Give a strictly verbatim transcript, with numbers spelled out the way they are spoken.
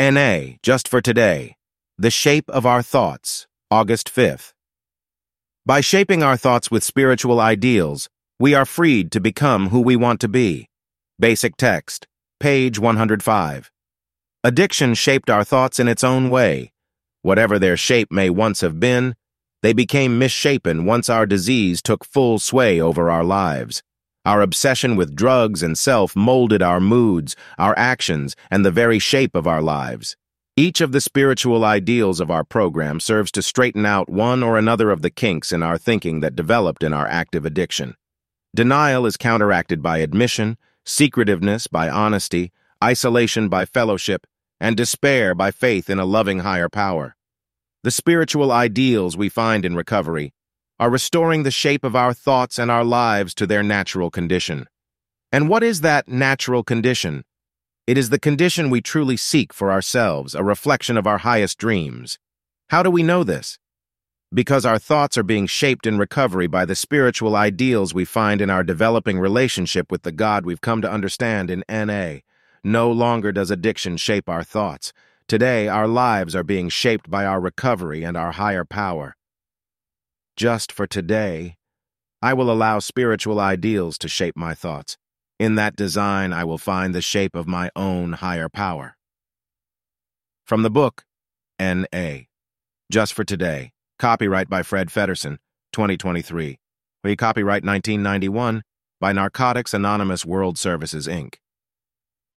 N A, just for today. The shape of our thoughts, August fifth. By shaping our thoughts with spiritual ideals, we are freed to become who we want to be. Basic text, page one hundred five. Addiction shaped our thoughts in its own way. Whatever their shape may once have been, they became misshapen once our disease took full sway over our lives. Our obsession with drugs and self molded our moods, our actions, and the very shape of our lives. Each of the spiritual ideals of our program serves to straighten out one or another of the kinks in our thinking that developed in our active addiction. Denial is counteracted by admission, secretiveness by honesty, isolation by fellowship, and despair by faith in a loving higher power. The spiritual ideals we find in recovery are restoring the shape of our thoughts and our lives to their natural condition. And what is that natural condition? It is the condition we truly seek for ourselves, a reflection of our highest dreams. How do we know this? Because our thoughts are being shaped in recovery by the spiritual ideals we find in our developing relationship with the God we've come to understand in N A. No longer does addiction shape our thoughts. Today, our lives are being shaped by our recovery and our higher power. Just for today, I will allow spiritual ideals to shape my thoughts. In that design, I will find the shape of my own higher power. From the book, N A. Just for Today. Copyright by Fred Feddersen, twenty twenty-three. We copyright nineteen ninety-one by Narcotics Anonymous World Services, Incorporated